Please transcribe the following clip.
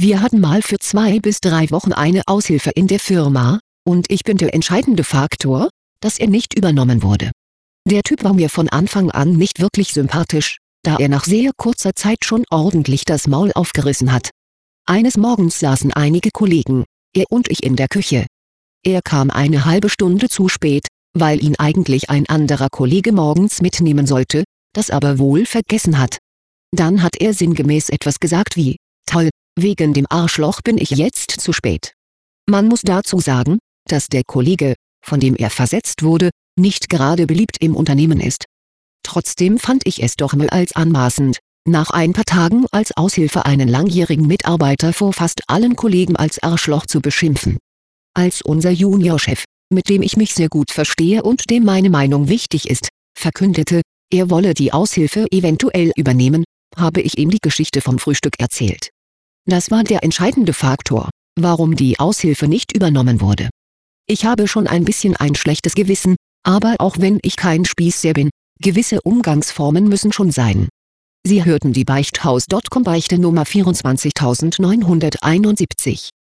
Wir hatten mal für 2 bis 3 Wochen eine Aushilfe in der Firma, und ich bin der entscheidende Faktor, dass er nicht übernommen wurde. Der Typ war mir von Anfang an nicht wirklich sympathisch, da er nach sehr kurzer Zeit schon ordentlich das Maul aufgerissen hat. Eines Morgens saßen einige Kollegen, er und ich in der Küche. Er kam eine halbe Stunde zu spät, weil ihn eigentlich ein anderer Kollege morgens mitnehmen sollte, das aber wohl vergessen hat. Dann hat er sinngemäß etwas gesagt wie: „Toll, wegen dem Arschloch bin ich jetzt zu spät." Man muss dazu sagen, dass der Kollege, von dem er versetzt wurde, nicht gerade beliebt im Unternehmen ist. Trotzdem fand ich es doch mehr als anmaßend, nach ein paar Tagen als Aushilfe einen langjährigen Mitarbeiter vor fast allen Kollegen als Arschloch zu beschimpfen. Als unser Juniorchef, mit dem ich mich sehr gut verstehe und dem meine Meinung wichtig ist, verkündete, er wolle die Aushilfe eventuell übernehmen, habe ich ihm die Geschichte vom Frühstück erzählt. Das war der entscheidende Faktor, warum die Aushilfe nicht übernommen wurde. Ich habe schon ein bisschen ein schlechtes Gewissen, aber auch wenn ich kein Spießer bin, gewisse Umgangsformen müssen schon sein. Sie hörten die Beichthaus.com Beichte Nummer 24971.